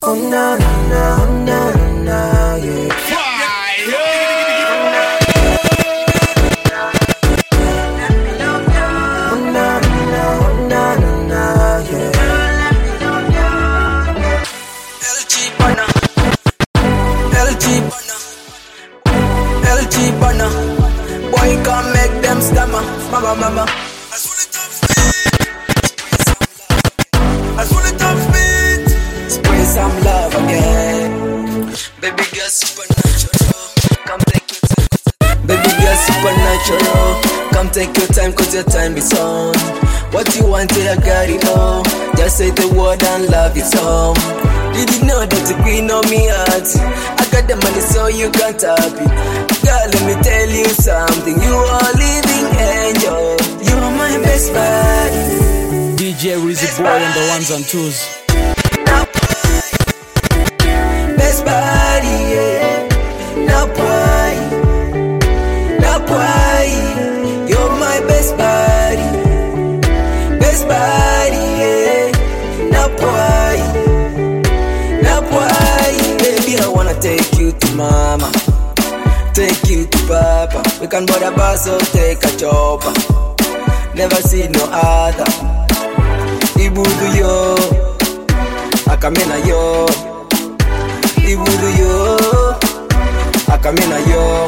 Oh na na, oh na na, yeah. LG Banner, boy can't make them stammer. Mama. As full of top speed, spray some love again. Baby girl supernatural, come take your time. Baby girl supernatural, come take your time 'cause your time is on. What you want, I got it all. Just say the word and love is home. Did you know that the queen on me heart? I got the money so you can't tap it. Girl, let me tell you something. You are living angel. You are my best buddy. DJ Rizzy Boy on the ones and twos. Best buddy, yeah. Now boy, you're my best buddy. Best buddy, yeah. Now boy, baby, I wanna take you to mama, take you to papa. We can board a bus or take a chopper. Never see no other. Ibudu yo, akamena yo. Ibudu yo, akamena yo.